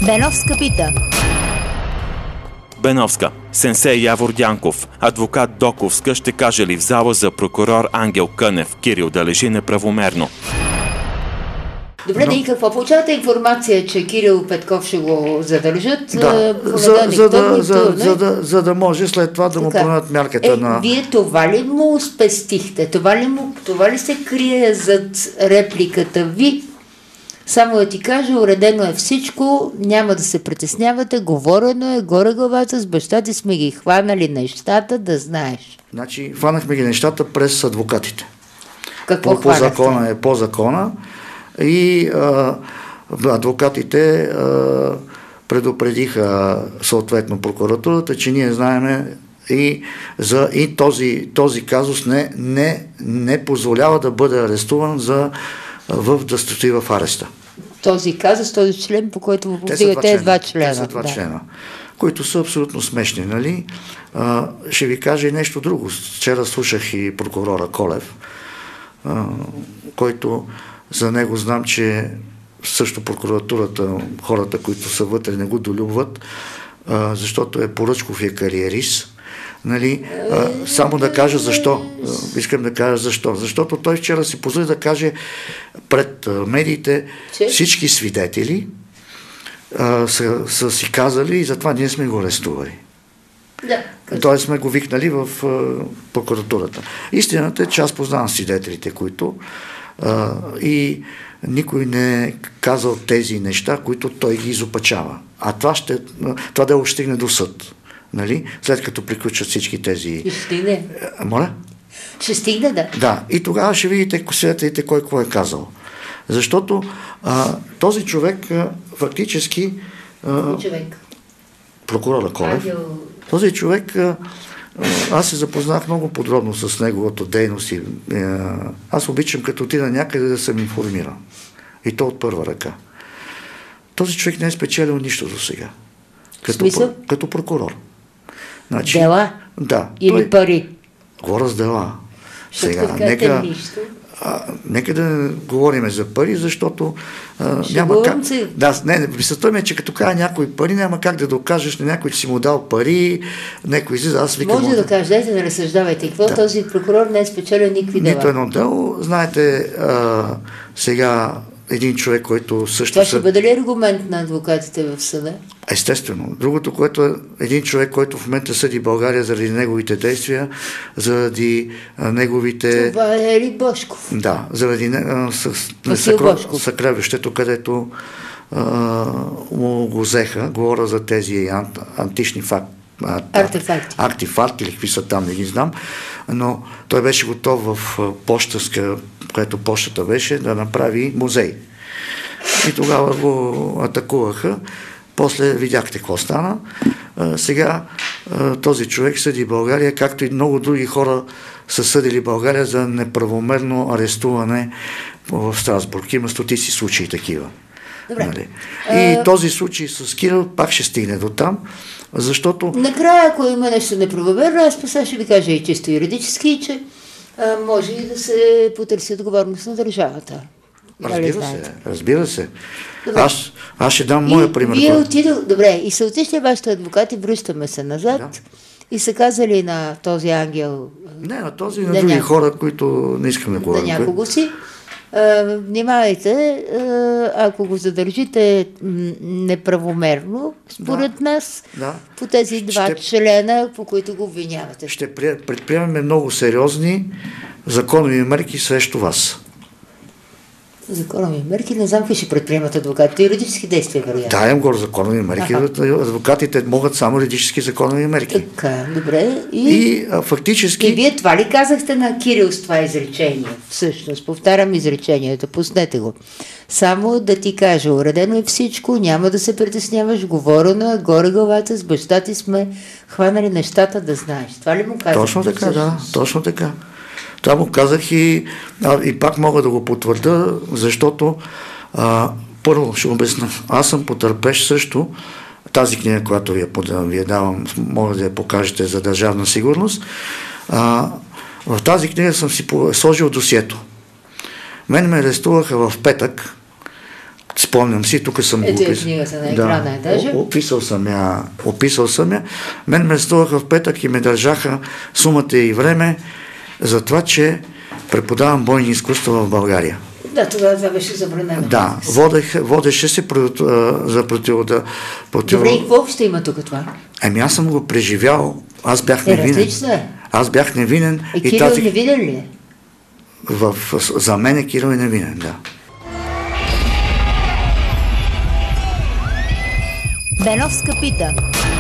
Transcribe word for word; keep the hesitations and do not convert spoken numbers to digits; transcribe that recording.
Беновска пита. Беновска. Сенсей Явор Дянков, адвокат Доковска, ще каже ли в зала за прокурор Ангел Кънев Кирил да лежи неправомерно? Добре, Но... да и какво? Получавате информация, че Кирил Петков ще го задържат? Да, за, за, да, за, за, да, за да може след това да така му променят мярката е, на... Вие това ли му спестихте? Това ли, му, това ли се крие зад репликата ви? Само да ти кажа, уредено е всичко, няма да се притеснявате, говорено е, горе главата, с баща ти сме ги хванали нещата, да знаеш. Значи, хванахме ги нещата през адвокатите. Какво по, по закона е по закона и а, адвокатите а, предупредиха съответно прокуратурата, че ние знаеме и, за, и този, този казус не, не, не позволява да бъде арестуван за, в, да стои в ареста. Този казус, този член, по който му повдигате два члена. Те са два да. члена, които са абсолютно смешни, нали? А, ще ви кажа и нещо друго. Вчера слушах и прокурора Колев, а, който за него знам, че също прокуратурата, хората, които са вътре, не го долюбват, а, защото е поръчков и е кариерист. Нали, а, само да кажа защо. Искам да кажа защо. Защото той вчера си позволи да каже пред а, медиите, че? Всички свидетели а, са, са си казали и затова ние сме го арестували. Да. Тоест сме го викнали в а, прокуратурата. Истината е, че аз познавам свидетелите, които а, и никой не е казал тези неща, които той ги изопачава. А това, ще, това дело ще стигне до съд. Нали? След като приключат всички тези... Ще стигне. Моля? Ще стигне, да. Да, и тогава ще видите, свидетелите, кой какво е казал. Защото а, този човек а, фактически... А, човек? Прокурора Колев. Ангел... Този човек... А, аз се запознах много подробно с неговата дейност и а, аз обичам като отида някъде да съм информиран. И то от първа ръка. Този човек не е спечелил нищо до сега. Като, като прокурор. Значи, дела? Да. Или той, пари? Говоря с дела. Ще Сега, нека, а, нека да говорим за пари, защото а, няма как... Си. Да, не, мисълта ми е, че като кажа някой пари, няма как да докажеш на някой, че си му дал пари, някой излиза, аз викам... Може да докажеш, дайте да разсъждавайте. Какво да. Този прокурор не е спечелил никакви дела? Нито едно дело. Знаете, а, сега един човек, който също... Това ще съд... бъде ли аргумент на адвокатите в съда? Естествено. Другото, което е един човек, който в момента съди България заради неговите действия, заради а, неговите... Това е Ели Бошков. Да, заради а, с, не, съкро... съкровището, където а, му го взеха. Говоря за тези ант, антични факти. Артефакти. Артефакти или какви са там, не ги знам. Но той беше готов в пощенска, което пощата беше, да направи музей. И тогава го атакуваха. После видяхте какво стана. А, сега а, този човек съди България, както и много други хора са съдили България за неправомерно арестуване в Страсбург. Има стотици случаи такива. Нали? И а... този случай с Кирил пак ще стигне до там, защото... Накрая, ако има нещо неправомерно, аз сега ще ви кажа и чисто юридически, че а, може и да се потърси отговорност на държавата. Разбира се, разбира се. Аз, аз ще дам моя пример. Вие отидал, добре, и са отишли вашите адвокати, връщаме се назад, да. И са казали на този ангел... Не, на този и на други няко... хора, които не искам да говоря. На някого си. Uh, внимавайте, uh, ако го задържите неправомерно, според да, нас, да. По тези два ще, члена, по които го обвинявате. Ще предприемаме много сериозни законови мерки срещу вас. Законови мерки? Не знам какви ще предприемат адвокатите. Юридически действия, вероятно. Да, им горе законови мерки. Аха. Адвокатите могат само юридически законови мерки. Така, добре. И, и а, фактически... И вие това ли казахте на Кирил с това изречение? Всъщност, повтарям изречението, пуснете го. Само да ти кажа, уредено е всичко, няма да се притесняваш, говорено е, горе главата, с баща ти сме хванали нещата, да знаеш. Това ли му казах? Точно така, да, точно така. Това му казах и, а, и пак мога да го потвърда, защото а, първо ще обясня. Аз съм потърпеш също тази книга, която ви я, ви я давам, може да я покажете за държавна сигурност. А, в тази книга съм си сложил досието. Мен ме арестуваха в петък, Спомням си, тук съм Ето го е описал. книгата на екрана, е даже. О- Описал съм я. Описал съм я. Мен ме арестуваха в петък и ме държаха сумата и време за това, че преподавам бойни изкуства в България. Да, тогава това беше забранено. Да, водех, водеше се против, за против... Да, против... Добре, и какво ще има тук това? Ами аз съм го преживял, аз бях Е, невинен. различно е. Аз бях невинен Е, и Кирил тази... невиден ли е? В... За мен е Кирил е невинен, да. Беновска пита.